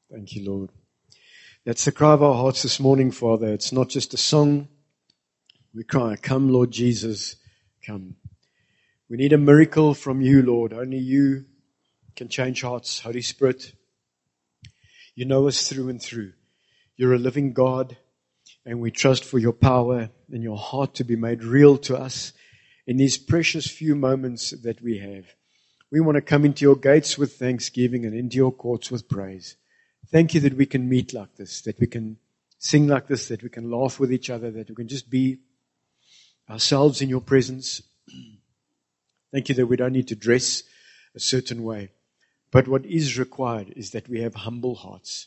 Thank you, Lord. That's the cry of our hearts this morning, Father. It's not just a song. We cry, come, Lord Jesus, come. We need a miracle from you, Lord. Only you can change hearts. Holy Spirit, you know us through and through. You're a living God, and we trust for your power and your heart to be made real to us in these precious few moments that we have. We want to come into your gates with thanksgiving and into your courts with praise. Thank you that we can meet like this, that we can sing like this, that we can laugh with each other, that we can just be ourselves in your presence. Thank you that we don't need to dress a certain way. But what is required is that we have humble hearts,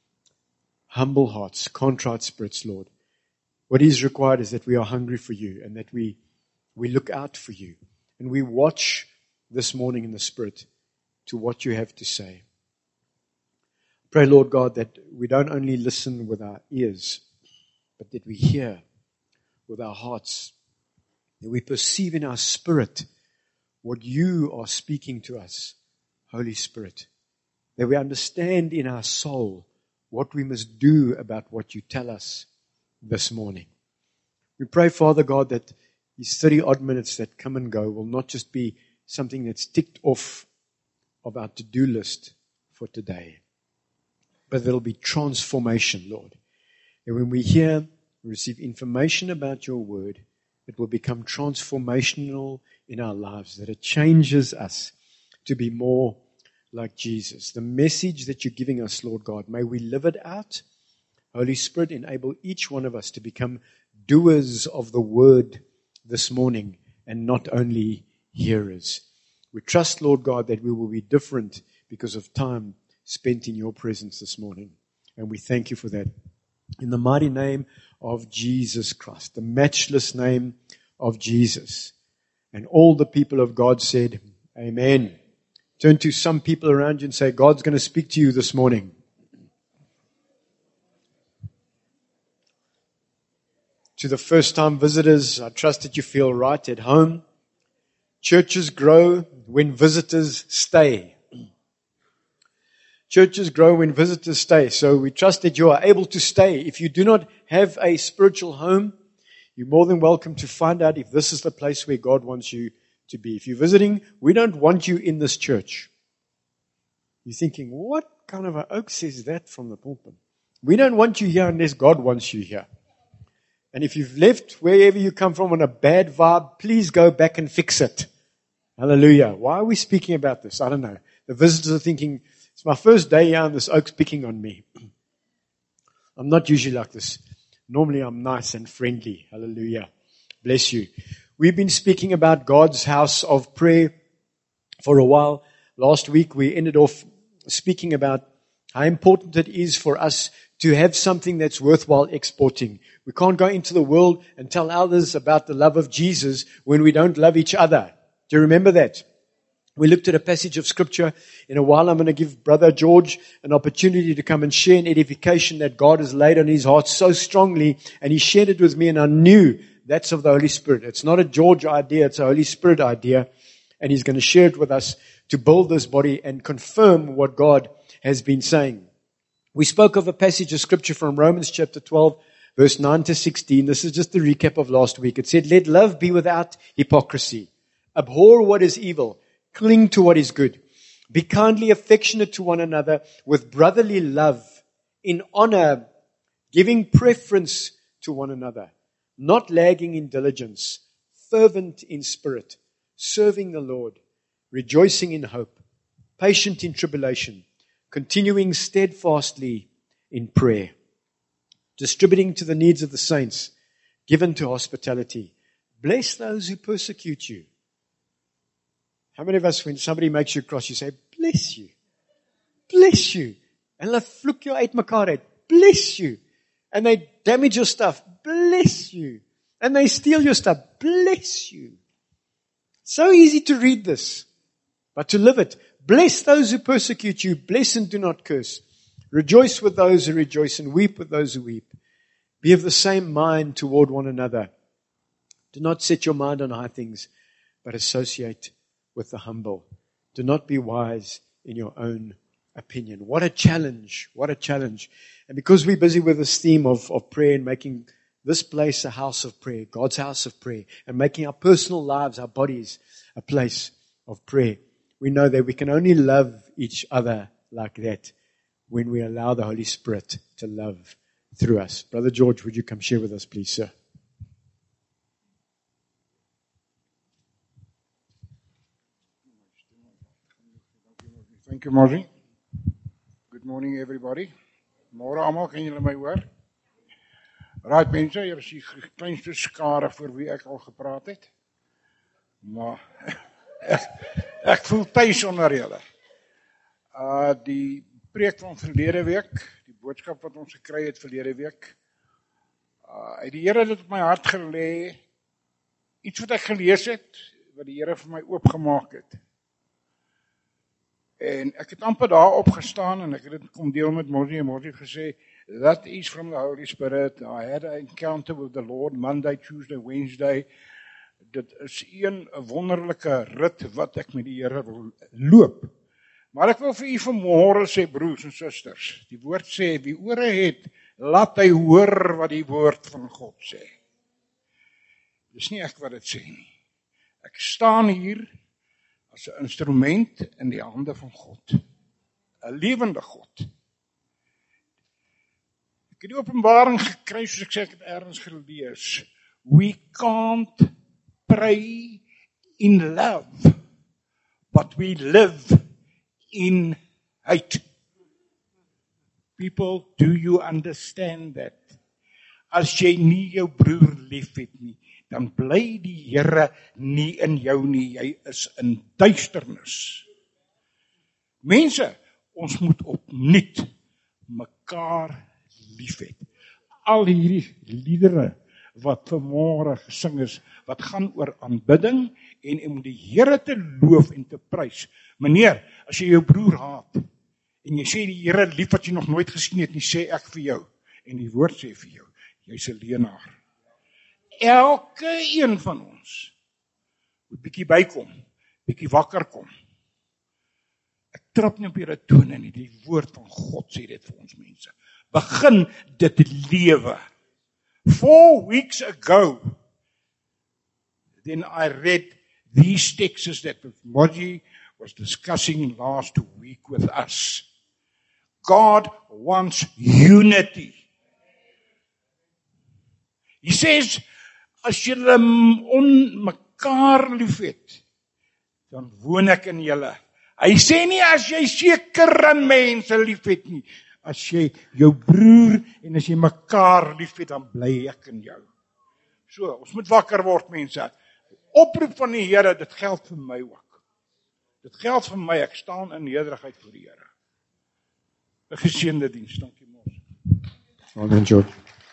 contrite spirits, Lord. What is required is that we are hungry for you and that we look out for you. And we watch this morning in the Spirit to what you have to say. Pray, Lord God, that we don't only listen with our ears, but that we hear with our hearts, that we perceive in our spirit what you are speaking to us, Holy Spirit, that we understand in our soul what we must do about what you tell us this morning. We pray, Father God, that these 30-odd minutes that come and go will not just be something that's ticked off of our to-do list for today, but there'll be transformation, Lord. And when we hear, receive information about your word, it will become transformational in our lives, that it changes us to be more like Jesus. The message that you're giving us, Lord God, may we live it out. Holy Spirit, enable each one of us to become doers of the word this morning and not only hearers. We trust, Lord God, that we will be different because of time spent in your presence this morning. And we thank you for that. In the mighty name of Jesus Christ, the matchless name of Jesus. And all the people of God said, Amen. Turn to some people around you and say, God's going to speak to you this morning. To the first-time visitors, I trust that you feel right at home. Churches grow when visitors stay. Churches grow when visitors stay. So we trust that you are able to stay. If you do not have a spiritual home, you're more than welcome to find out if this is the place where God wants you to be. If you're visiting, we don't want you in this church. You're thinking, what kind of an oak says that from the pulpit? We don't want you here unless God wants you here. And if you've left wherever you come from on a bad vibe, please go back and fix it. Hallelujah. Why are we speaking about this? I don't know. The visitors are thinking, it's my first day here and this oak's picking on me. I'm not usually like this. Normally I'm nice and friendly. Hallelujah. Bless you. We've been speaking about God's house of prayer for a while. Last week we ended off speaking about how important it is for us to have something that's worthwhile exporting. We can't go into the world and tell others about the love of Jesus when we don't love each other. Do you remember that? We looked at a passage of Scripture. In a while, I'm going to give Brother George an opportunity to come and share an edification that God has laid on his heart so strongly, and he shared it with me, and I knew that's of the Holy Spirit. It's not a George idea, it's a Holy Spirit idea, and he's going to share it with us to build this body and confirm what God has been saying. We spoke of a passage of Scripture from Romans chapter 12, verse 9 to 16. This is just a recap of last week. It said, let love be without hypocrisy. Abhor what is evil. Cling to what is good. Be kindly affectionate to one another with brotherly love, in honor, giving preference to one another, not lagging in diligence, fervent in spirit, serving the Lord, rejoicing in hope, patient in tribulation, continuing steadfastly in prayer, distributing to the needs of the saints, given to hospitality. Bless those who persecute you. How many of us, when somebody makes you cross, you say, bless you, bless you. And hulle vloek jou uit mekaar uit, bless you. And they damage your stuff, bless you. And they steal your stuff, bless you. So easy to read this, but to live it. Bless those who persecute you, bless and do not curse. Rejoice with those who rejoice and weep with those who weep. Be of the same mind toward one another. Do not set your mind on high things, but associate with the humble. Do not be wise in your own opinion. What a challenge. What a challenge. And because we're busy with this theme of prayer and making this place a house of prayer, God's house of prayer, and making our personal lives, our bodies, a place of prayer, we know that we can only love each other like that when we allow the Holy Spirit to love through us. Brother George, would you come share with us, please, sir? Thank you, Mossie. Good morning, everybody. Môre almal, kan julle my hoor? Right, mense, hier is die kleinste skare vir wie ek al gepraat het. Maar ek voel tuis onder julle. Die preek van verlede week, die boodskap wat ons gekry het verlede week, die Here het op my hart gelê, iets wat ek gelees het, wat die Here vir my oopgemaak het. En ek het amper daar opgestaan en ek het dit kom deel met Mossie en Mossie gesê, that is from the Holy Spirit. I had an encounter with the Lord Monday, Tuesday, Wednesday. Dit is een wonderlike rit wat ek met die Here wil loop. Maar ek wil vir u vanmôre sê, broers en susters, die woord sê, wie ore het, laat hy hoor wat die woord van God sê. Dis nie ek wat dit sê nie. Ek staan hier as 'n instrument in die hande van God. 'n Lewende God. Ek het die openbaring gekry, soos ek sê, ek het ergens gelees. We can't pray in love, but we live in hate. People, do you understand that? As jy nie jou broer lief het nie, dan bly die Here nie in jou nie, jy is in duisternis. Mense, ons moet opnuut mekaar lief hê. Al hierdie liedere wat vanmôre gesing is, wat gaan oor aanbidding en om die Here te loof en te prys. Meneer, as jy jou broer haat en jy sê die Here lief wat jy nog nooit gesien het nie, sê ek vir jou en die woord sê vir jou, jy's 'n leienaar. Elke een van ons moet bietjie bykom, bietjie wakker kom. Ek trap nie op hierdie tone nie, die woord van God sê dit vir ons mense. Begin dit lewe. 4 weeks ago, then I read these texts that Mossie was discussing last week with us. God wants unity. He says, as julle mekaar liefhet, dan woon ek in julle. Hy sê nie as jy sekere mense liefhet nie, as jy jou broer en as jy mekaar liefhet, dan bly ek in jou. So, ons moet wakker word, mense. Oproep van die Here, dit geld vir my ook. Dit geld vir my, ek staan in nederigheid voor die Here. 'n Geseënde diens, dankie mos. Amen, George.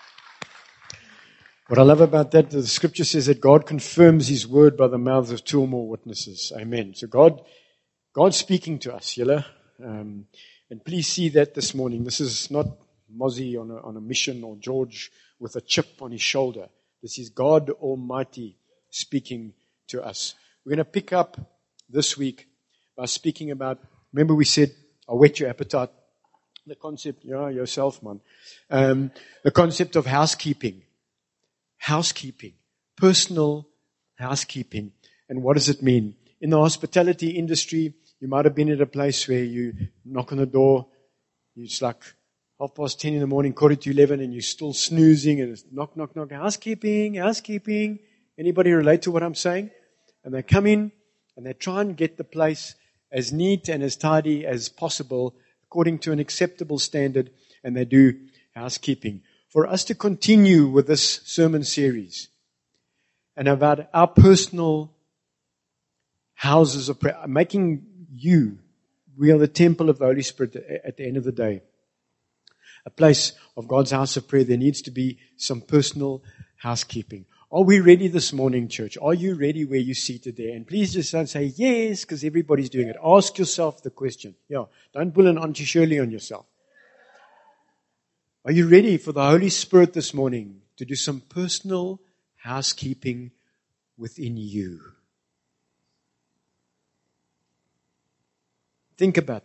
What I love about that, the scripture says that God confirms His word by the mouths of 2 or more witnesses. Amen. So God's speaking to us, julle. And please see that this morning. This is not Mossie on a mission or George with a chip on his shoulder. This is God Almighty speaking to us. We're going to pick up this week by speaking about, remember we said, I'll whet your appetite. The concept, yourself, man. The concept of housekeeping. Housekeeping. Personal housekeeping. And what does it mean? In the hospitality industry, you might have been at a place where you knock on the door, it's like 10:30 in the morning, 11:45, and you're still snoozing, and it's knock, knock, knock, housekeeping. Anybody relate to what I'm saying? And they come in, and they try and get the place as neat and as tidy as possible, according to an acceptable standard, and they do housekeeping. For us to continue with this sermon series, and about our personal houses of prayer, making we are the temple of the Holy Spirit at the end of the day. A place of God's house of prayer, there needs to be some personal housekeeping. Are we ready this morning, church? Are you ready where you're seated there? And please just don't say yes, because everybody's doing it. Ask yourself the question. Don't pull an Auntie Shirley on yourself. Are you ready for the Holy Spirit this morning to do some personal housekeeping within you? Think about that.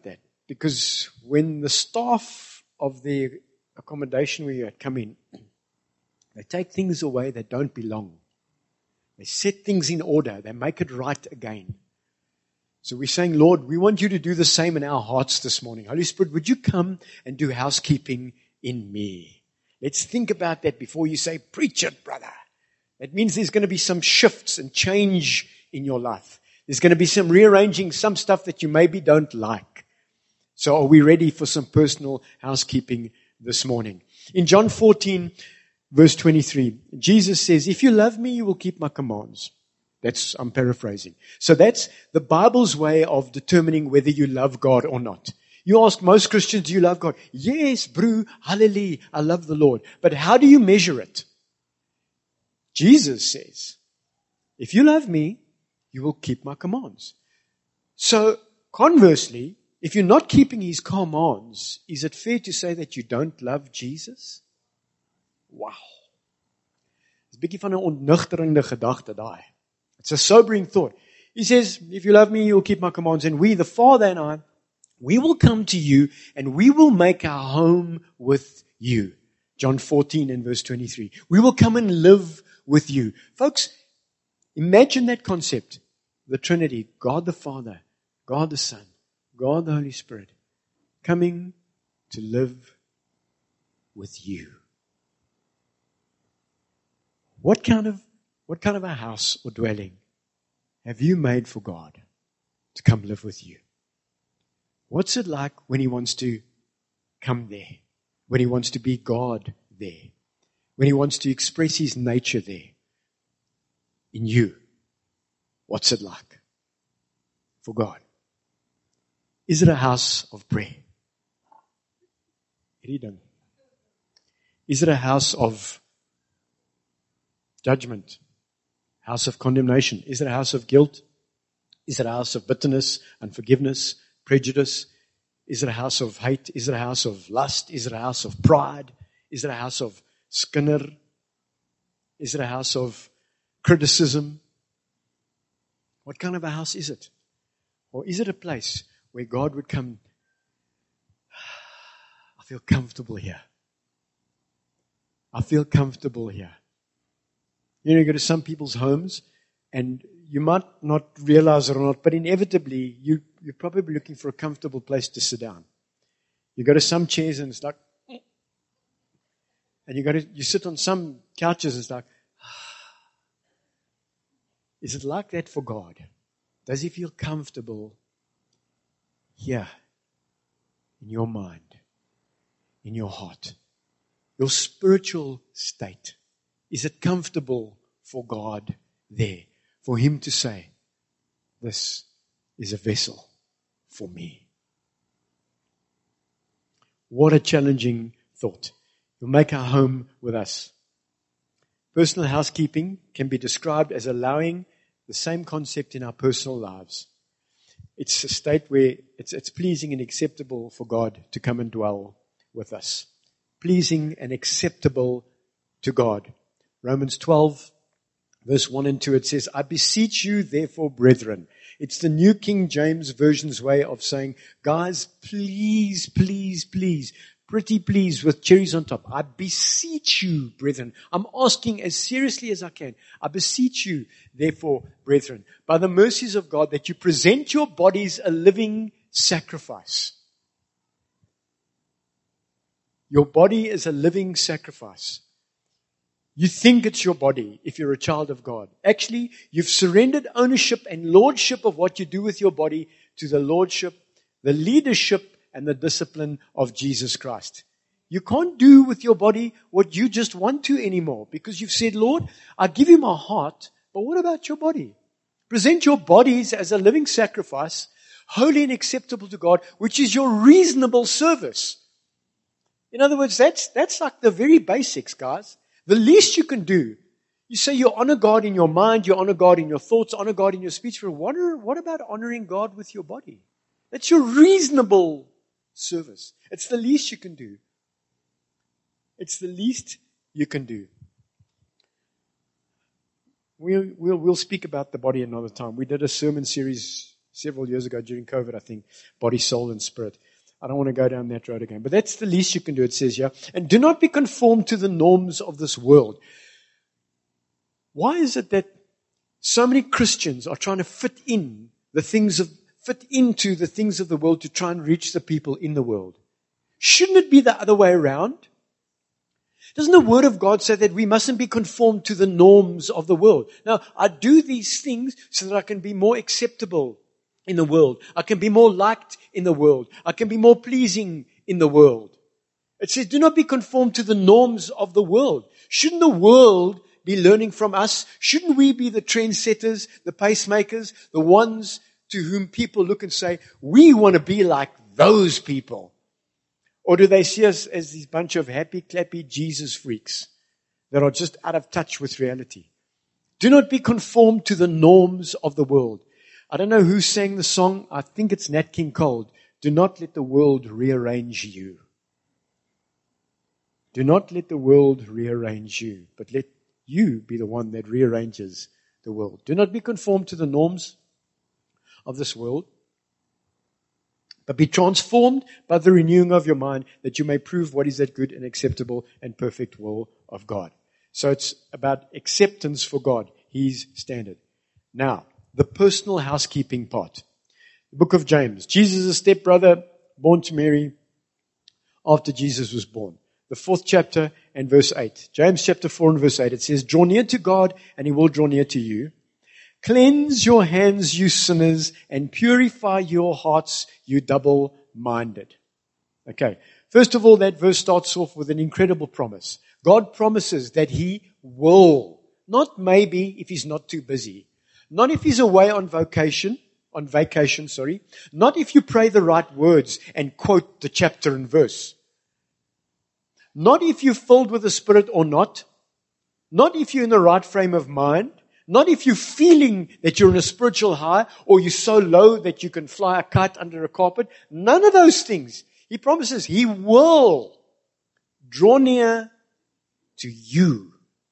Because when the staff of the accommodation where you had come in, they take things away that don't belong. They set things in order. They make it right again. So we're saying, Lord, we want you to do the same in our hearts this morning. Holy Spirit, would you come and do housekeeping in me? Let's think about that before you say, preach it, brother. That means there's going to be some shifts and change in your life. There's going to be some rearranging, some stuff that you maybe don't like. So are we ready for some personal housekeeping this morning? In John 14, verse 23, Jesus says, if you love me, you will keep my commands. I'm paraphrasing. So that's the Bible's way of determining whether you love God or not. You ask most Christians, do you love God? Yes, bro, hallelujah, I love the Lord. But how do you measure it? Jesus says, if you love me, you will keep my commands. So conversely, if you're not keeping his commands, is it fair to say that you don't love Jesus? Wow. Dis 'n bietjie van 'n ontnugterende gedagte daai. It's a sobering thought. He says, if you love me, you will keep my commands. And we, the Father and I, we will come to you and we will make our home with you. John 14 and verse 23. We will come and live with you. Folks, imagine that concept. The Trinity, God the Father, God the Son, God the Holy Spirit, coming to live with you. What kind of a house or dwelling have you made for God to come live with you? What's it like when he wants to come there? When he wants to be God there? When he wants to express his nature there? In you? What's it like for God? Is it a house of prayer? Is it a house of judgment? House of condemnation? Is it a house of guilt? Is it a house of bitterness, unforgiveness, prejudice? Is it a house of hate? Is it a house of lust? Is it a house of pride? Is it a house of skinner? Is it a house of criticism? What kind of a house is it? Or is it a place where God would come, I feel comfortable here. I feel comfortable here. You go to some people's homes and you might not realize it or not, but inevitably you're probably looking for a comfortable place to sit down. You go to some chairs and it's like, and you sit on some couches and it's like, is it like that for God? Does he feel comfortable here in your mind, in your heart, your spiritual state? Is it comfortable for God there? For him to say, this is a vessel for me. What a challenging thought. You'll make our home with us. Personal housekeeping can be described as allowing the same concept in our personal lives. It's a state where it's pleasing and acceptable for God to come and dwell with us. Pleasing and acceptable to God. Romans 12, verse 1 and 2, it says, I beseech you, therefore, brethren. It's the New King James Version's way of saying, guys, please, please, please, pretty please with cherries on top. I beseech you, brethren. I'm asking as seriously as I can. I beseech you, therefore, brethren, by the mercies of God, that you present your bodies a living sacrifice. Your body is a living sacrifice. You think it's your body if you're a child of God. Actually, you've surrendered ownership and lordship of what you do with your body to the lordship, the leadership, and the discipline of Jesus Christ. You can't do with your body what you just want to anymore because you've said, Lord, I give you my heart, but what about your body? Present your bodies as a living sacrifice, holy and acceptable to God, which is your reasonable service. In other words, that's like the very basics, guys. The least you can do, you say you honor God in your mind, you honor God in your thoughts, honor God in your speech. What about honoring God with your body? That's your reasonable service. It's the least you can do. It's the least you can do. We'll speak about the body another time. We did a sermon series several years ago during COVID, I think, Body, Soul, and Spirit. I don't want to go down that road again. But that's the least you can do, it says here. And do not be conformed to the norms of this world. Why is it that so many Christians are trying to fit into the things of the world to try and reach the people in the world? Shouldn't it be the other way around? Doesn't the Word of God say that we mustn't be conformed to the norms of the world? Now, I do these things so that I can be more acceptable in the world. I can be more liked in the world. I can be more pleasing in the world. It says, do not be conformed to the norms of the world. Shouldn't the world be learning from us? Shouldn't we be the trendsetters, the pacemakers, the ones to whom people look and say, we want to be like those people? Or do they see us as these bunch of happy, clappy Jesus freaks that are just out of touch with reality? Do not be conformed to the norms of the world. I don't know who sang the song. I think it's Nat King Cole. Do not let the world rearrange you. Do not let the world rearrange you, but let you be the one that rearranges the world. Do not be conformed to the norms of this world, but be transformed by the renewing of your mind, that you may prove what is that good and acceptable and perfect will of God. So it's about acceptance for God, His standard. Now, the personal housekeeping part. The book of James. Jesus' stepbrother, born to Mary after Jesus was born. The 4th chapter and verse 8. James chapter 4 and verse 8. It says, draw near to God and He will draw near to you. Cleanse your hands, you sinners, and purify your hearts, you double-minded. Okay. First of all, that verse starts off with an incredible promise. God promises that He will, not maybe if He's not too busy, not if He's away on vacation, not if you pray the right words and quote the chapter and verse, not if you're filled with the Spirit or not if you're in the right frame of mind, not if you're feeling that you're in a spiritual high or you're so low that you can fly a kite under a carpet. None of those things. He promises He will draw near to you.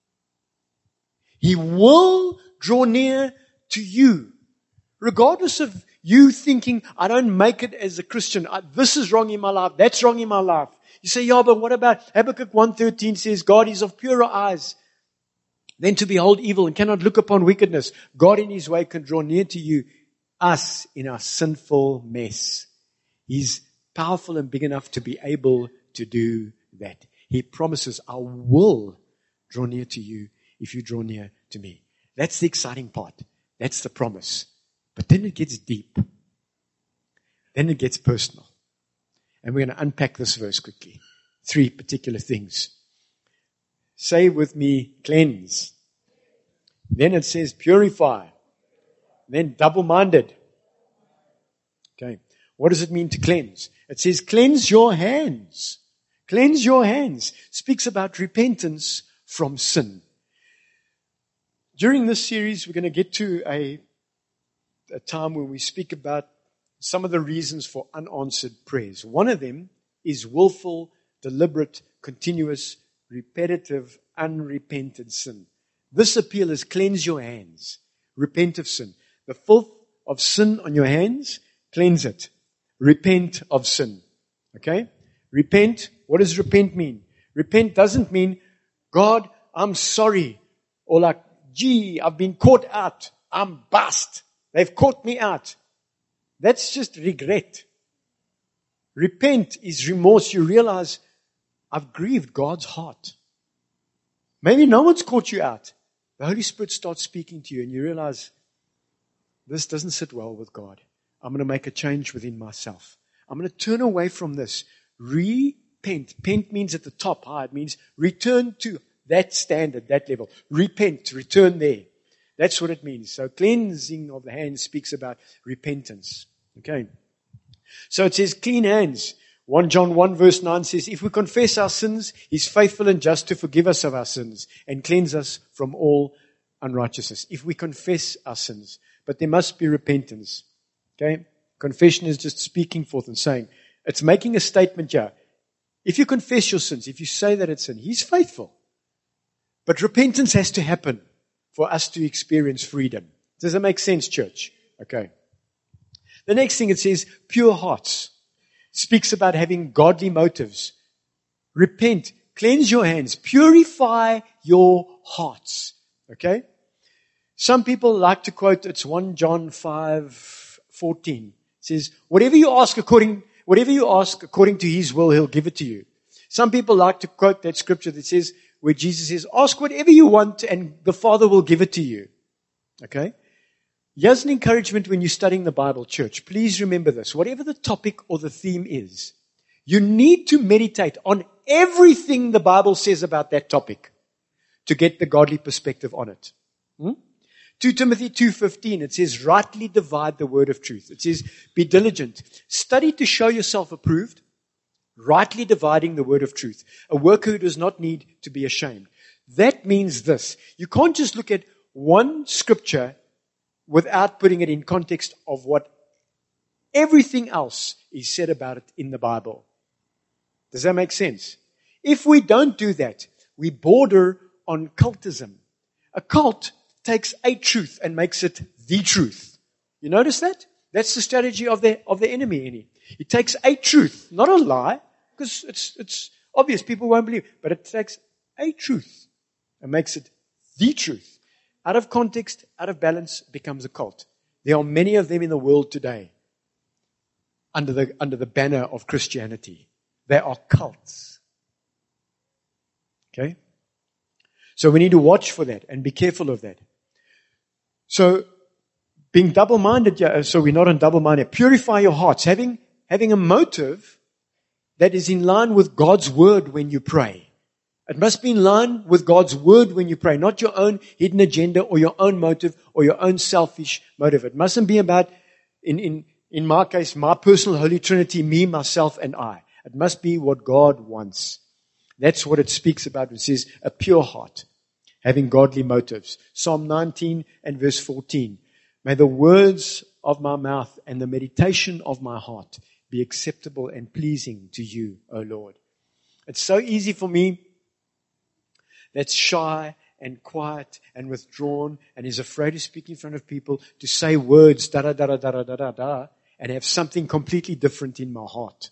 He will draw near to you. Regardless of you thinking, I don't make it as a Christian. This is wrong in my life. That's wrong in my life. You say, yeah, but what about Habakkuk 1:13 says, God is of purer eyes than to behold evil and cannot look upon wickedness. God in His way can draw near to you, us in our sinful mess. He's powerful and big enough to be able to do that. He promises, I will draw near to you if you draw near to me. That's the exciting part. That's the promise. But then it gets deep. Then it gets personal. And we're going to unpack this verse quickly. 3 particular things. Say with me, cleanse. Then it says purify. Then double-minded. Okay. What does it mean to cleanse? It says cleanse your hands. Cleanse your hands. Speaks about repentance from sin. During this series, we're going to get to a time when we speak about some of the reasons for unanswered prayers. One of them is willful, deliberate, continuous, repetitive, unrepented sin. This appeal is cleanse your hands. Repent of sin. The filth of sin on your hands, cleanse it. Repent of sin. Okay? Repent. What does repent mean? Repent doesn't mean, God, I'm sorry. Or like, gee, I've been caught out. I'm bust. They've caught me out. That's just regret. Repent is remorse. You realize, I've grieved God's heart. Maybe no one's caught you out. The Holy Spirit starts speaking to you and you realize, this doesn't sit well with God. I'm going to make a change within myself. I'm going to turn away from this. Repent. Pent means at the top, high. It means return to that standard, that level. Repent, return there. That's what it means. So cleansing of the hands speaks about repentance. Okay. So it says clean hands. 1 John 1 verse 9 says, if we confess our sins, He's faithful and just to forgive us of our sins and cleanse us from all unrighteousness. If we confess our sins. But there must be repentance. Okay. Confession is just speaking forth and saying, it's making a statement here. If you confess your sins, if you say that it's sin, He's faithful. But repentance has to happen for us to experience freedom. Does that make sense, church? Okay. The next thing it says, pure hearts. speaks about having godly motives. Repent, cleanse your hands, purify your hearts. Okay? Some people like to quote, it's 1 John 5:14. It says, whatever you ask according to His will, He'll give it to you. Some people like to quote that scripture that says, where Jesus says, ask whatever you want and the Father will give it to you. Okay? Here's an encouragement when you're studying the Bible, church. Please remember this. Whatever the topic or the theme is, you need to meditate on everything the Bible says about that topic to get the godly perspective on it. 2 Timothy 2:15, it says, rightly divide the word of truth. It says, be diligent. Study to show yourself approved, rightly dividing the word of truth. A worker who does not need to be ashamed. That means this. You can't just look at one scripture without putting it in context of what everything else is said about it in the Bible. Does that make sense? If we don't do that, we border on cultism. A cult takes a truth and makes it the truth. You notice that? That's the strategy of the enemy. It takes a truth, not a lie, because it's obvious people won't believe, but it takes a truth and makes it the truth. Out of context, out of balance, becomes a cult. There are many of them in the world today under the banner of Christianity. They are cults. Okay? So we need to watch for that and be careful of that. So being double-minded, so we're not on double-minded. Purify your hearts, having a motive that is in line with God's word when you pray. It must be in line with God's word when you pray, not your own hidden agenda or your own motive or your own selfish motive. It mustn't be about, in my case, my personal Holy Trinity, me, myself, and I. It must be what God wants. That's what it speaks about when it says a pure heart, having godly motives. Psalm 19 and verse 14. May the words of my mouth and the meditation of my heart be acceptable and pleasing to you, O Lord. It's so easy for me that's shy and quiet and withdrawn and is afraid to speak in front of people to say words da-da-da-da-da-da-da-da and have something completely different in my heart.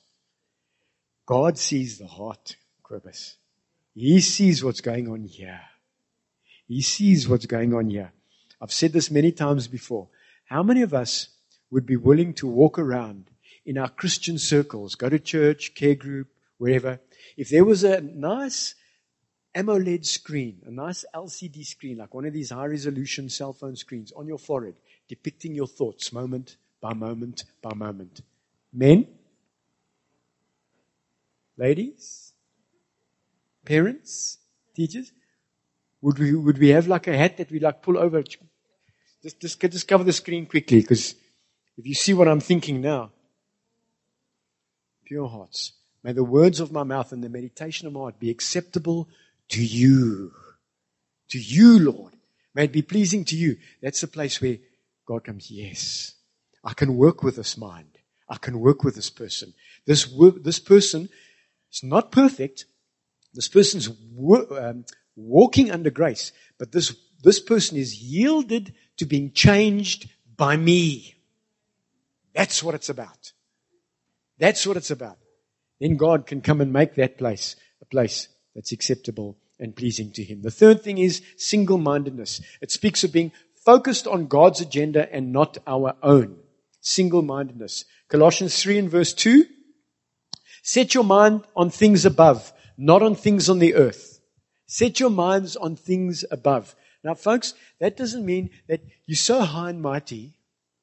God sees the heart, Kobus. He sees what's going on here. He sees what's going on here. I've said this many times before. How many of us would be willing to walk around in our Christian circles, go to church, care group, wherever, if there was a nice AMOLED screen, a nice LCD screen, like one of these high-resolution cell phone screens on your forehead, depicting your thoughts moment by moment by moment. Men? Ladies? Parents? Teachers? Would we have like a hat that we like pull over? Just cover the screen quickly, because if you see what I'm thinking now, pure hearts. May the words of my mouth and the meditation of my heart be acceptable to you. To you, Lord. May it be pleasing to you. That's the place where God comes, yes, I can work with this mind. I can work with this person. This person is not perfect. This person's walking under grace. But this person is yielded to being changed by me. That's what it's about. That's what it's about. Then God can come and make that place a place that's acceptable and pleasing to Him. The third thing is single-mindedness. It speaks of being focused on God's agenda and not our own. Single-mindedness. Colossians 3 and verse 2. Set your mind on things above, not on things on the earth. Set your minds on things above. Now, folks, that doesn't mean that you're so high and mighty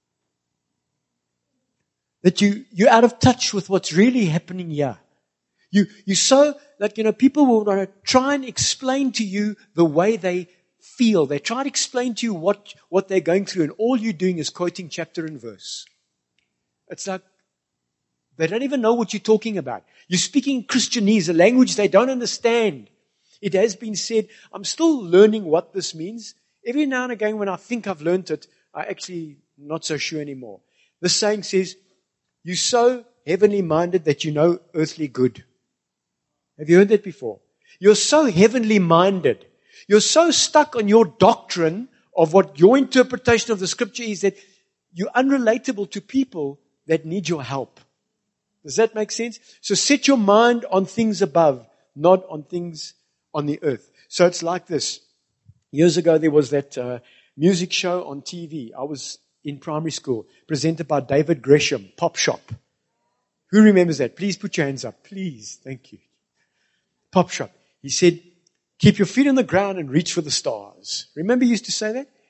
that you're out of touch with what's really happening here. You're so, people will want to try and explain to you the way they feel. They try to explain to you what they're going through, and all you're doing is quoting chapter and verse. It's like they don't even know what you're talking about. You're speaking Christianese, a language they don't understand. It has been said, I'm still learning what this means. Every now and again when I think I've learned it, I actually not so sure anymore. The saying says, you're so heavenly minded that you know earthly good. Have you heard that before? You're so heavenly minded. You're so stuck on your doctrine of what your interpretation of the scripture is that you're unrelatable to people that need your help. Does that make sense? So set your mind on things above, not on things on the earth. So it's like this. Years ago, there was that music show on TV. I was in primary school, presented by David Gresham, Pop Shop. Who remembers that? Please put your hands up. Please. Thank you. Pop Shop. He said, keep your feet on the ground and reach for the stars. Remember he used to say that?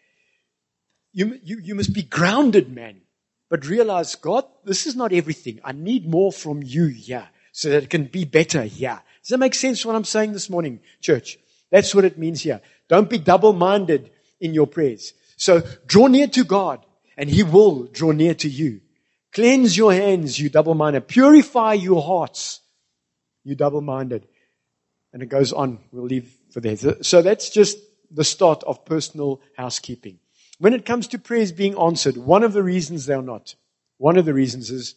You must be grounded, man. But realize, God, this is not everything. I need more from you here so that it can be better here. Does that make sense what I'm saying this morning, church? That's what it means here. Don't be double-minded in your prayers. So draw near to God and He will draw near to you. Cleanse your hands, you double-minded. Purify your hearts, you double-minded. And it goes on. We'll leave for there. So that's just the start of personal housekeeping. When it comes to prayers being answered, one of the reasons they're not, one of the reasons is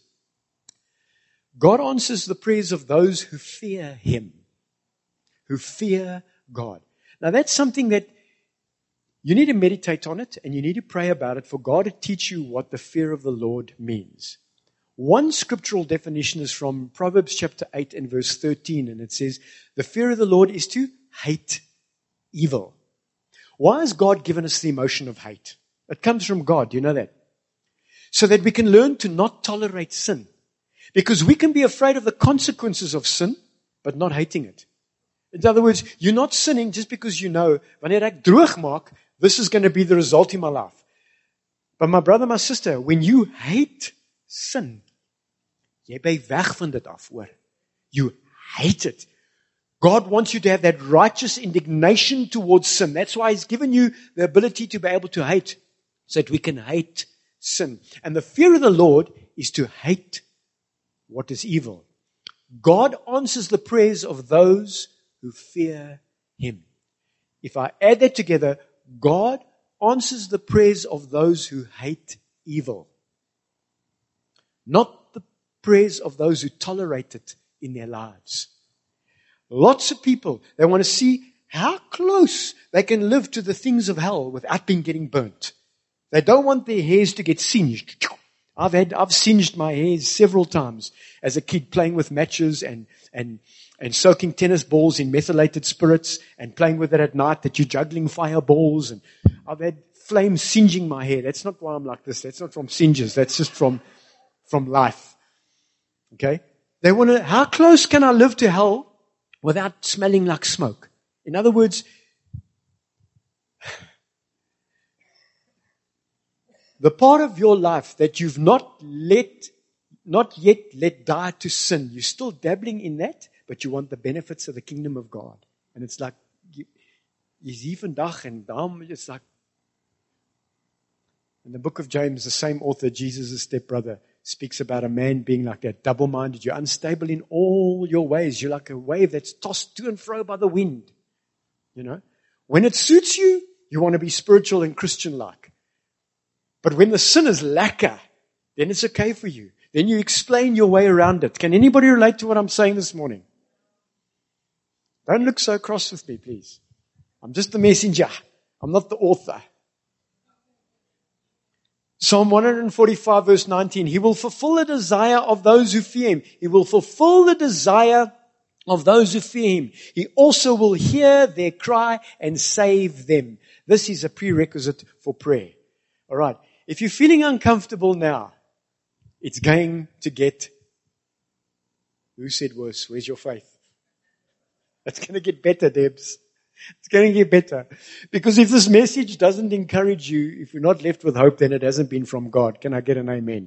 God answers the prayers of those who fear Him, who fear God. Now that's something that you need to meditate on it and you need to pray about it for God to teach you what the fear of the Lord means. One scriptural definition is from Proverbs chapter 8 and verse 13, and it says, the fear of the Lord is to hate evil. Why has God given us the emotion of hate? It comes from God, you know that? So that we can learn to not tolerate sin. Because we can be afraid of the consequences of sin, but not hating it. In other words, you're not sinning just because you know, wanneer ek droog maak, this is going to be the result in my life. But my brother, my sister, when you hate sin, jy bly weg van dit af, hoor. You hate it. God wants you to have that righteous indignation towards sin. That's why He's given you the ability to be able to hate, so that we can hate sin. And the fear of the Lord is to hate what is evil. God answers the prayers of those who fear Him. If I add that together, God answers the prayers of those who hate evil. Not the prayers of those who tolerate it in their lives. Lots of people, they want to see how close they can live to the things of hell without getting burnt. They don't want their hairs to get singed. I've singed my hairs several times as a kid, playing with matches and soaking tennis balls in methylated spirits and playing with it at night that you're juggling fireballs. And I've had flames singeing my hair. That's not why I'm like this. That's not from singes. That's just from life. Okay? They want to, how close can I live to hell without smelling like smoke? In other words, the part of your life that you've not yet let die to sin, you're still dabbling in that, but you want the benefits of the kingdom of God. And it's like, jy's hier vandag en daarom, it's like, in the book of James, the same author, Jesus' stepbrother, speaks about a man being like that, double-minded. You're unstable in all your ways. You're like a wave that's tossed to and fro by the wind. You know, when it suits you, you want to be spiritual and Christian-like. But when the sin is lacquer, then it's okay for you. Then you explain your way around it. Can anybody relate to what I'm saying this morning? Don't look so cross with me, please. I'm just the messenger. I'm not the author. Psalm 145 verse 19, He will fulfill the desire of those who fear Him. He will fulfill the desire of those who fear Him. He also will hear their cry and save them. This is a prerequisite for prayer. All right. If you're feeling uncomfortable now, it's going to get, who said worse? Where's your faith? It's going to get better, Debs. It's going to get better. Because if this message doesn't encourage you, if you're not left with hope, then it hasn't been from God. Can I get an amen?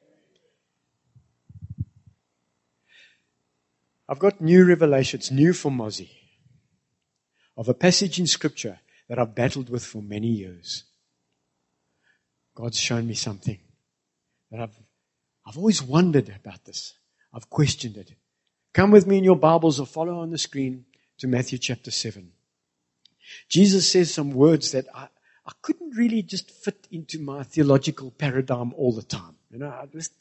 I've got new revelations, new for Mozzie, of a passage in Scripture that I've battled with for many years. God's shown me something that I've always wondered about this. I've questioned it. Come with me in your Bibles or follow on the screen to Matthew chapter 7. Jesus says some words that I couldn't really just fit into my theological paradigm all the time. You know,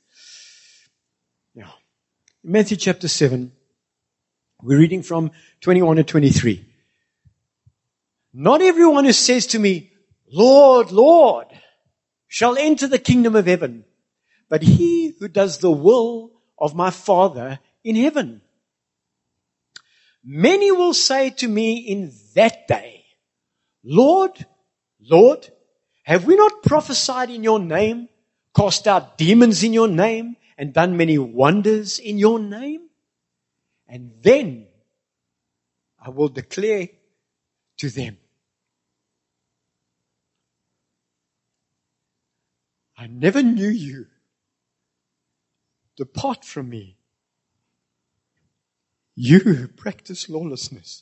In Matthew chapter 7, we're reading from 21 to 23. Not everyone who says to me, Lord, Lord, shall enter the kingdom of heaven, but he who does the will of my Father in heaven. Many will say to me in that day, Lord, Lord, have we not prophesied in your name, cast out demons in your name, and done many wonders in your name? And then I will declare to them, I never knew you. Depart from me, you who practice lawlessness.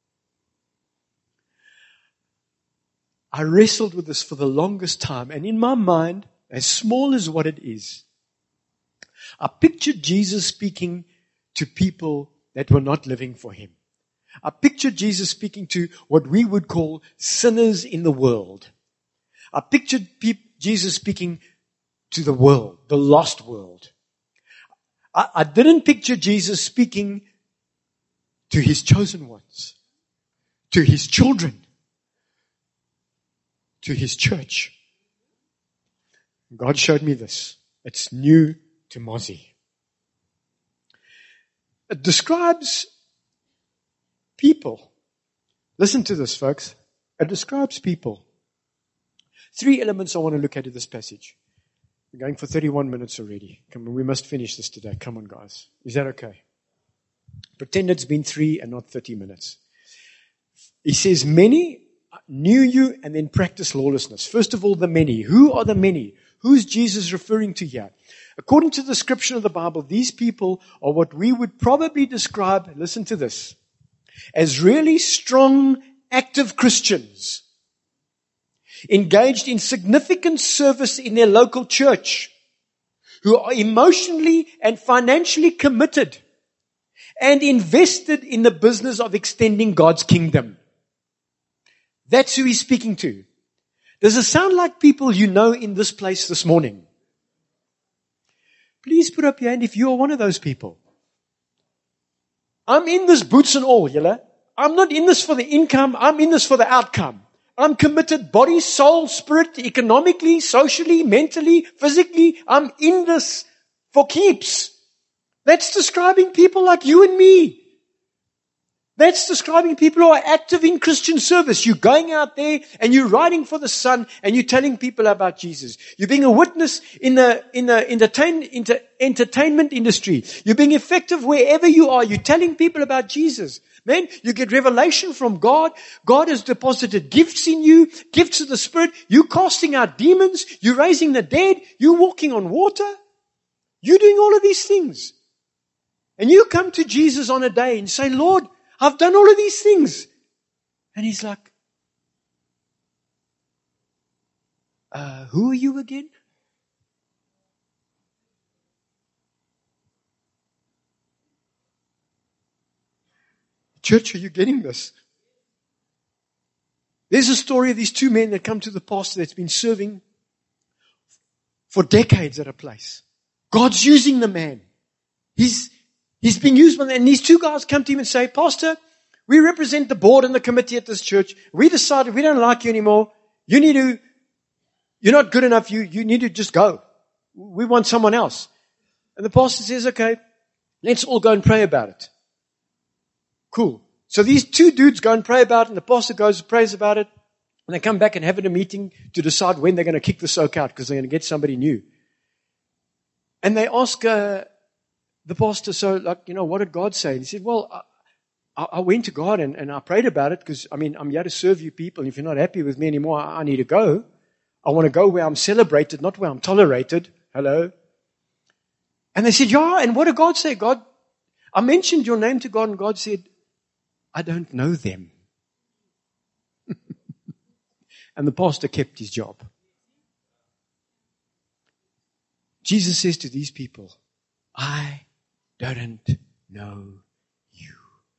I wrestled with this for the longest time, and in my mind, as small as what it is, I pictured Jesus speaking to people that were not living for Him. I pictured Jesus speaking to what we would call sinners in the world. I pictured Jesus speaking to the world, the lost world. I didn't picture Jesus speaking to His chosen ones, to His children, to His church. God showed me this. It's new to Mozzie. It describes people. Listen to this, folks. It describes people. 3 elements I want to look at in this passage. We're going for 31 minutes already. Come on, we must finish this today. Come on, guys. Is that okay? Pretend it's been 3 and not 30 minutes. He says, many knew you and then practice lawlessness. First of all, the many. Who are the many? Who's Jesus referring to here? According to the description of the Bible, these people are what we would probably describe, listen to this, as really strong, active Christians, engaged in significant service in their local church, who are emotionally and financially committed and invested in the business of extending God's kingdom. That's who he's speaking to. Does it sound like people you know in this place this morning? Please put up your hand if you are one of those people. I'm in this boots and all, yalla. I'm not in this for the income. I'm in this for the outcome. I'm committed body, soul, spirit, economically, socially, mentally, physically. I'm in this for keeps. That's describing people like you and me. That's describing people who are active in Christian service. You're going out there and you're riding for the sun and you're telling people about Jesus. You're being a witness in the entertainment industry. You're being effective wherever you are. You're telling people about Jesus. Man, you get revelation from God. God has deposited gifts in you, gifts of the Spirit. You're casting out demons. You're raising the dead. You're walking on water. You're doing all of these things. And you come to Jesus on a day and say, Lord, I've done all of these things. And he's like, who are you again? Church, are you getting this? There's a story of these 2 men that come to the pastor that's been serving for decades at a place. God's using the man. He's being used by them. And these 2 guys come to him and say, Pastor, we represent the board and the committee at this church. We decided we don't like you anymore. You're not good enough. You need to just go. We want someone else. And the pastor says, okay, let's all go and pray about it. Cool. So these 2 dudes go and pray about it, and the pastor goes and prays about it, and they come back and have a meeting to decide when they're going to kick the soak out because they're going to get somebody new. And they ask the pastor, so what did God say? And he said, well, I went to God and I prayed about it because, I'm here to serve you people. And if you're not happy with me anymore, I need to go. I want to go where I'm celebrated, not where I'm tolerated. Hello? And they said, yeah, and what did God say? I mentioned your name to God, and God said, I don't know them. And the pastor kept his job. Jesus says to these people, I don't know you.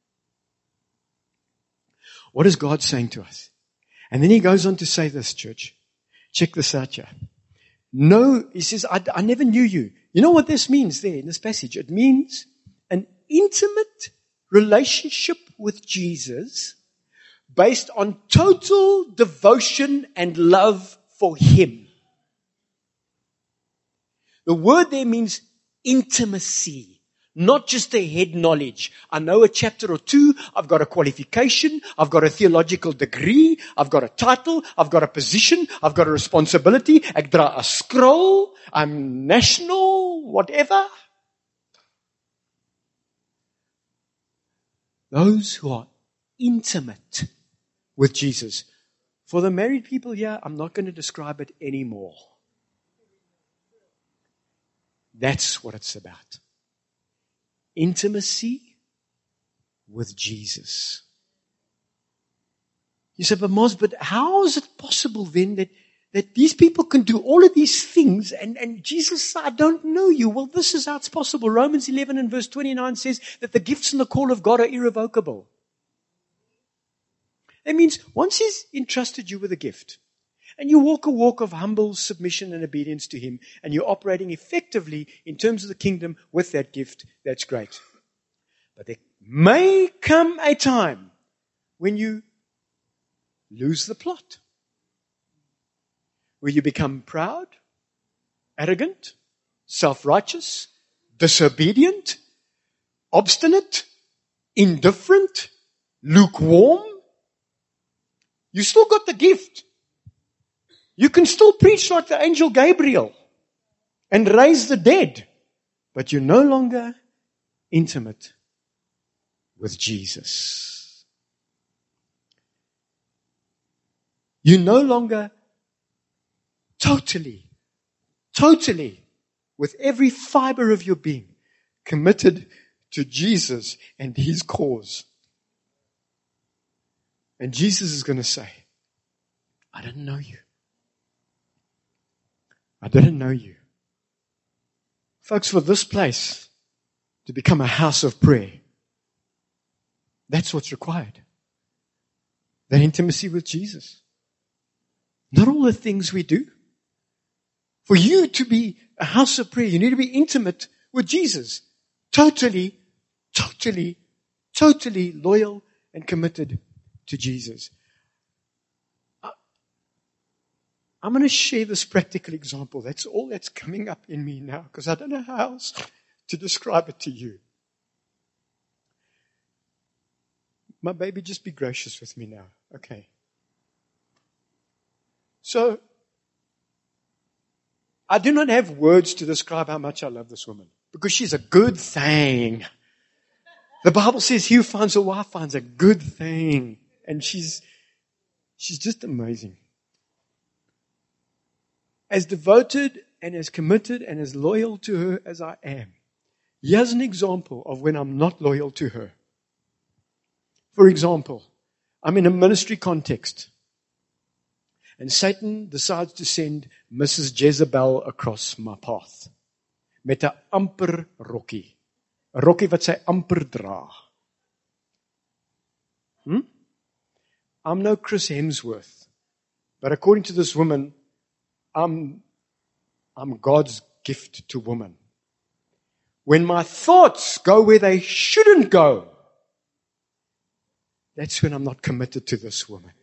What is God saying to us? And then he goes on to say this, church. Check this out here. No, he says, I never knew you. You know what this means there in this passage? It means an intimate relationship with Jesus based on total devotion and love for him. The word there means intimacy. Not just a head knowledge. I know a chapter or two. I've got a qualification. I've got a theological degree. I've got a title. I've got a position. I've got a responsibility. Ek dra 'n scroll. I'm national, whatever. Those who are intimate with Jesus. For the married people here, I'm not going to describe it anymore. That's what it's about. Intimacy with Jesus. You say, but Mos, but how is it possible then that these people can do all of these things and Jesus said, I don't know you? Well, this is how it's possible. Romans 11 and verse 29 says that the gifts and the call of God are irrevocable. That means once He's entrusted you with a gift, and you walk a walk of humble submission and obedience to Him, and you're operating effectively in terms of the kingdom with that gift, that's great. But there may come a time when you lose the plot, where you become proud, arrogant, self-righteous, disobedient, obstinate, indifferent, lukewarm. You still got the gift. You can still preach like the angel Gabriel and raise the dead, but you're no longer intimate with Jesus. You're no longer totally, with every fiber of your being, committed to Jesus and His cause. And Jesus is going to say, I didn't know you. I didn't know you. Folks, for this place to become a house of prayer, that's what's required. That intimacy with Jesus. Not all the things we do. For you to be a house of prayer, you need to be intimate with Jesus. Totally loyal and committed to Jesus. I'm going to share this practical example. That's all that's coming up in me now, because I don't know how else to describe it to you. My baby, just be gracious with me now. Okay. So, I do not have words to describe how much I love this woman, because she's a good thing. The Bible says he who finds a wife finds a good thing. And she's just amazing. As devoted and as committed and as loyal to her as I am, here's an example of when I'm not loyal to her. For example, I'm in a ministry context, and Satan decides to send Mrs. Jezebel across my path met 'n amper rokkie. 'n Rokkie wat sy amper dra. I'm no Chris Hemsworth, but according to this woman, I'm God's gift to women. When my thoughts go where they shouldn't go, that's when I'm not committed to this woman.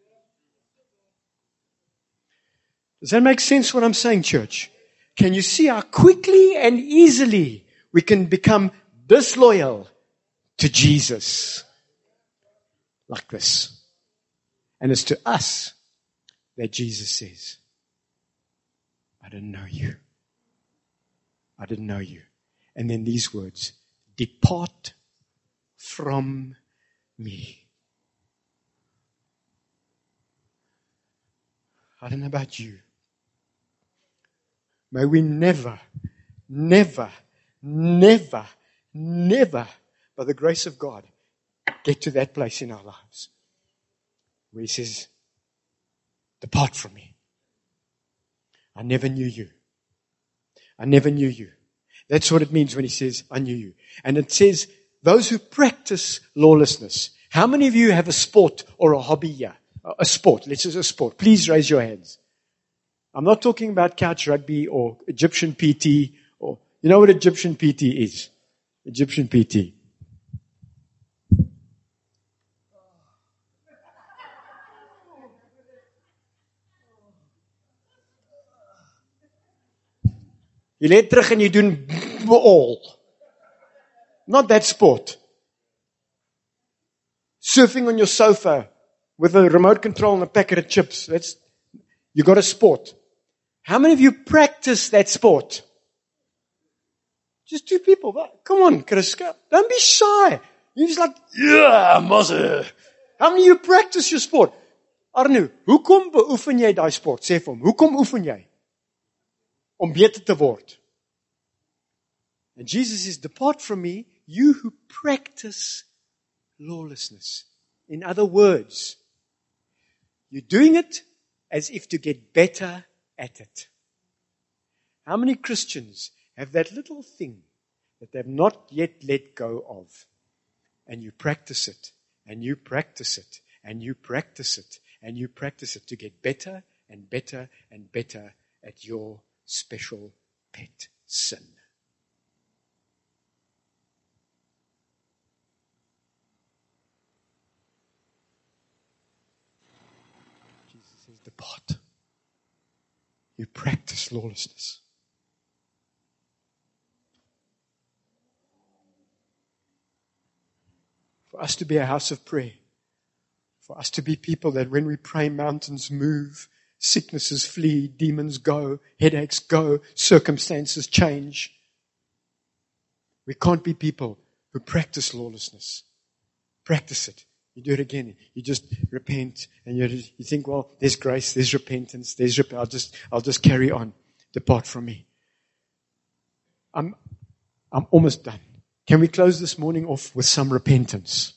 Does that make sense what I'm saying, church? Can you see how quickly and easily we can become disloyal to Jesus? Like this. And it's to us that Jesus says, I didn't know you. I didn't know you. And then these words, depart from me. I don't know about you. May we never, by the grace of God, get to that place in our lives where He says, depart from me. I never knew you. I never knew you. That's what it means when He says, I knew you. And it says, those who practice lawlessness. How many of you have a sport or a hobby here? A sport. Let's say a sport. Please raise your hands. I'm not talking about couch rugby or Egyptian PT or, you know what Egyptian PT is? Egyptian PT. Jy lê terug en jy doen Football. Not that sport. Surfing on your sofa with a remote control and a packet of chips. You got a sport. How many of you practice that sport? Just 2 people. Come on, Chris. Don't be shy. You're just like, yeah, mosse. How many of you practice your sport? Arno, hoekom beoefen jy daai sport? Sê vir hom, hoekom oefen jy? Om beter te word. And Jesus says, depart from me, you who practice lawlessness. In other words, you're doing it as if to get better at it. How many Christians have that little thing that they've not yet let go of? And you practice it, and you practice it, and you practice it, and you practice it to get better and better and better at your special pet sin. Jesus says, depart. You practice lawlessness. For us to be a house of prayer, for us to be people that when we pray, mountains move, sicknesses flee, demons go, headaches go, circumstances change. We can't be people who practice lawlessness. Practice it. You do it again. You just repent, and you think, well, there's grace, there's repentance, I'll just carry on. Depart from me. I'm almost done. Can we close this morning off with some repentance?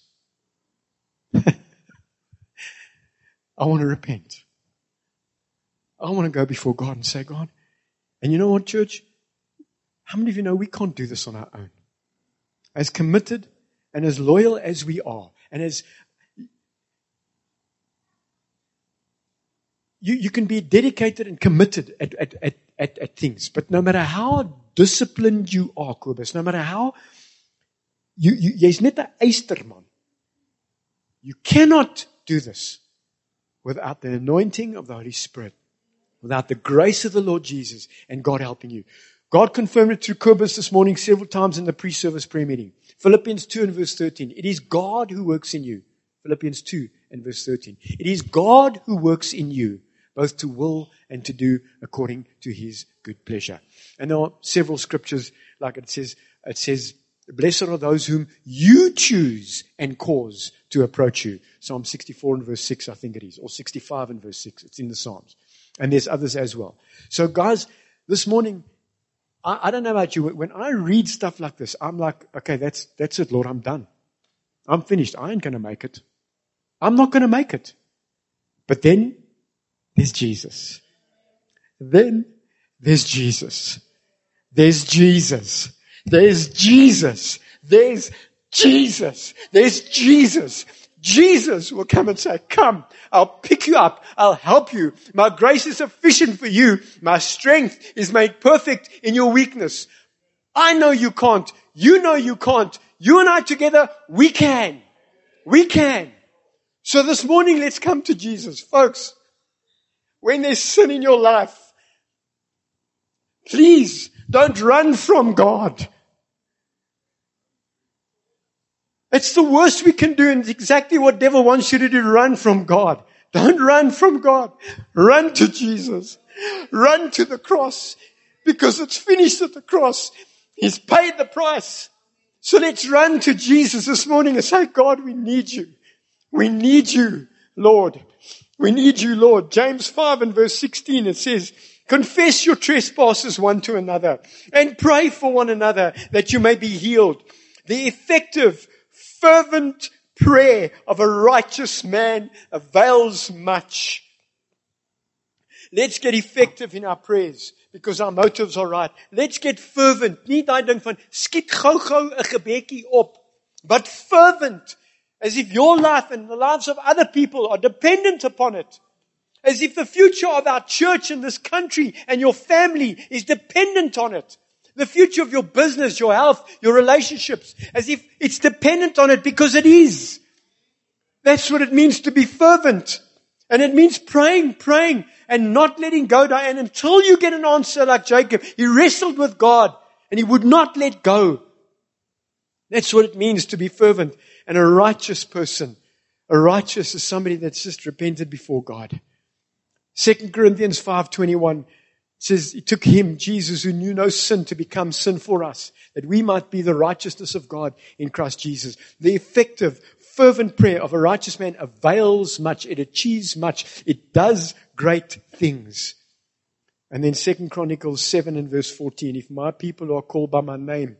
I want to repent. I want to go before God and say, God, and you know what, church? How many of you know we can't do this on our own? As committed and as loyal as we are, and as you can be dedicated and committed at things, but no matter how disciplined you are, Kobus, no matter how jy's net 'n eysterman. You cannot do this without the anointing of the Holy Spirit, without the grace of the Lord Jesus and God helping you. God confirmed it through Kobus this morning several times in the pre-service prayer meeting. Philippians 2 and verse 13. It is God who works in you. Philippians 2 and verse 13. It is God who works in you, both to will and to do according to His good pleasure. And there are several scriptures, like it says, blessed are those whom you choose and cause to approach you. Psalm 64 and verse 6, I think it is, or 65 and verse 6. It's in the Psalms. And there's others as well. So guys, this morning, I don't know about you, when I read stuff like this, I'm like, okay, that's it, Lord, I'm done. I'm finished. I ain't going to make it. I'm not going to make it. But then there's Jesus. Then there's Jesus. There's Jesus. There's Jesus. There's Jesus. There's Jesus. Jesus will come and say, come, I'll pick you up. I'll help you. My grace is sufficient for you. My strength is made perfect in your weakness. I know you can't. You know you can't. You and I together, we can. We can. So this morning, let's come to Jesus. Folks, when there's sin in your life, please don't run from God. It's the worst we can do, and it's exactly what the devil wants you to do, run from God. Don't run from God. Run to Jesus. Run to the cross, because it's finished at the cross. He's paid the price. So let's run to Jesus this morning and say, God, we need you. We need you, Lord. We need you, Lord. James 5 and verse 16, it says, confess your trespasses one to another and pray for one another that you may be healed. The effective, fervent prayer of a righteous man avails much. Let's get effective in our prayers because our motives are right. Let's get fervent. Nie daai ding van skiet gou-gou 'n gebedjie op, but fervent, as if your life and the lives of other people are dependent upon it. As if the future of our church in this country and your family is dependent on it. The future of your business, your health, your relationships, as if it's dependent on it, because it is. That's what it means to be fervent. And it means praying, and not letting go, Diane, until you get an answer like Jacob. He wrestled with God. And he would not let go. That's what it means to be fervent. And a righteous person. A righteous is somebody that's just repented before God. 2 Corinthians 5:21 says, it took him, Jesus, who knew no sin, to become sin for us, that we might be the righteousness of God in Christ Jesus. The effective, fervent prayer of a righteous man avails much. It achieves much. It does great things. And then 2 Chronicles 7 and verse 14, if my people who are called by my name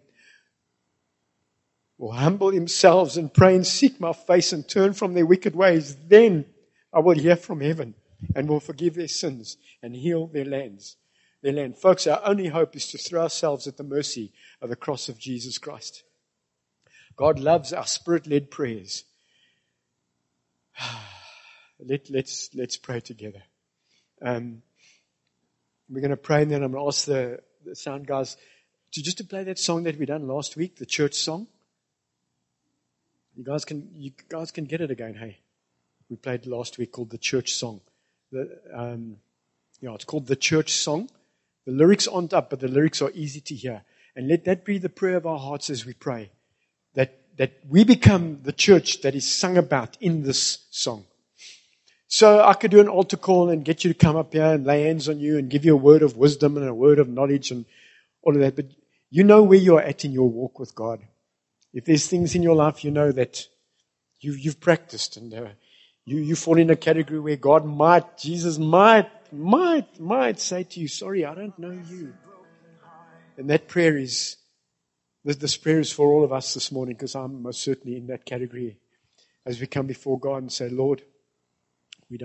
will humble themselves and pray and seek my face and turn from their wicked ways, then I will hear from heaven and will forgive their sins and heal their land. Folks, our only hope is to throw ourselves at the mercy of the cross of Jesus Christ. God loves our spirit-led prayers. Let's pray together. We're going to pray, and then I'm going to ask the sound guys to play that song that we done last week, the church song. You guys can get it again, hey? We played last week called the church song. It's called the church song. The lyrics aren't up, but the lyrics are easy to hear. And let that be the prayer of our hearts as we pray. That we become the church that is sung about in this song. So I could do an altar call and get you to come up here and lay hands on you and give you a word of wisdom and a word of knowledge and all of that. But you know where you're at in your walk with God. If there's things in your life you know that you've practiced and you fall in a category where God Jesus might say to you, sorry, I don't know you. And that prayer this prayer is for all of us this morning, because I'm most certainly in that category. As we come before God and say, Lord, we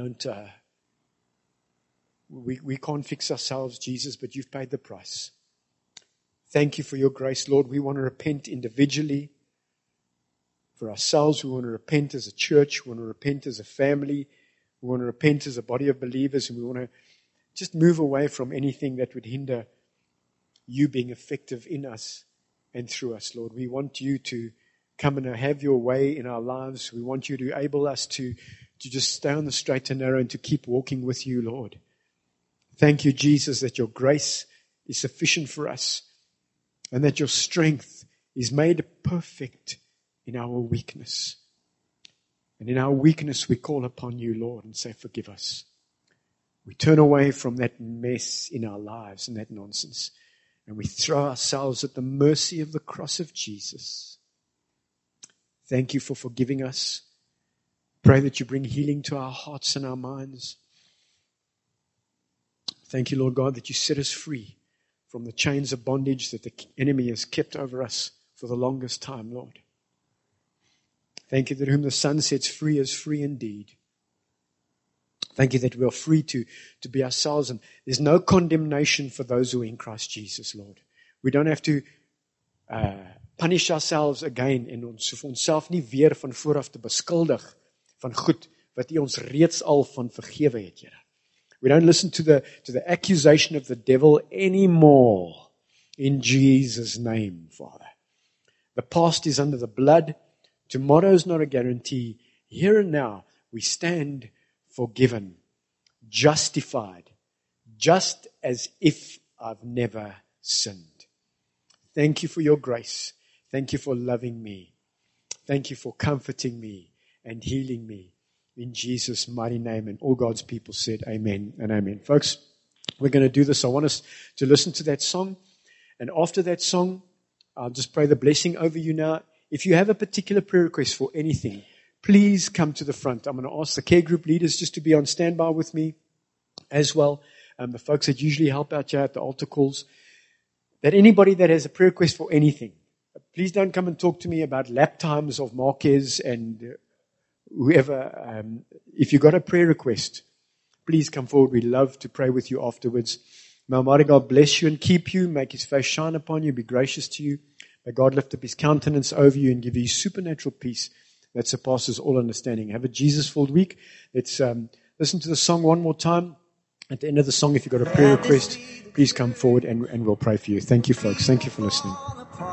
can't fix ourselves, Jesus, but you've paid the price. Thank you for your grace, Lord. We want to repent individually for ourselves. We want to repent as a church. We want to repent as a family. We want to repent as a body of believers. And we want to just move away from anything that would hinder you being effective in us and through us, Lord. We want you to come and have your way in our lives. We want you to enable us to just stay on the straight and narrow and to keep walking with you, Lord. Thank you, Jesus, that your grace is sufficient for us and that your strength is made perfect in our weakness. And in our weakness, we call upon you, Lord, and say, forgive us. We turn away from that mess in our lives and that nonsense. And we throw ourselves at the mercy of the cross of Jesus. Thank you for forgiving us. Pray that you bring healing to our hearts and our minds. Thank you, Lord God, that you set us free from the chains of bondage that the enemy has kept over us for the longest time, Lord. Thank you that whom the Son sets free is free indeed. Thank you that we are free to be ourselves, and there's no condemnation for those who are in Christ Jesus, Lord. We don't have to punish ourselves again en ons hoef onsself nie weer van vooraf te beskuldig van goed wat U ons reeds al van vergewe het, Here. We don't listen to the accusation of the devil anymore in Jesus' name, Father. The past is under the blood. Tomorrow is not a guarantee. Here and now, we stand forgiven, justified, just as if I've never sinned. Thank you for your grace. Thank you for loving me. Thank you for comforting me and healing me. In Jesus' mighty name. And all God's people said amen and amen. Folks, we're going to do this. I want us to listen to that song. And after that song, I'll just pray the blessing over you now. If you have a particular prayer request for anything, please come to the front. I'm going to ask the care group leaders just to be on standby with me as well. The folks that usually help out here at the altar calls. That anybody that has a prayer request for anything, please don't come and talk to me about lap times of Marquez and whoever. If you've got a prayer request, please come forward. We'd love to pray with you afterwards. May Almighty God bless you and keep you, make His face shine upon you, be gracious to you. May God lift up His countenance over you and give you supernatural peace that surpasses all understanding. Have a Jesus-filled week. Let's listen to the song one more time. At the end of the song, if you've got a prayer request, please come forward and we'll pray for you. Thank you, folks. Thank you for listening.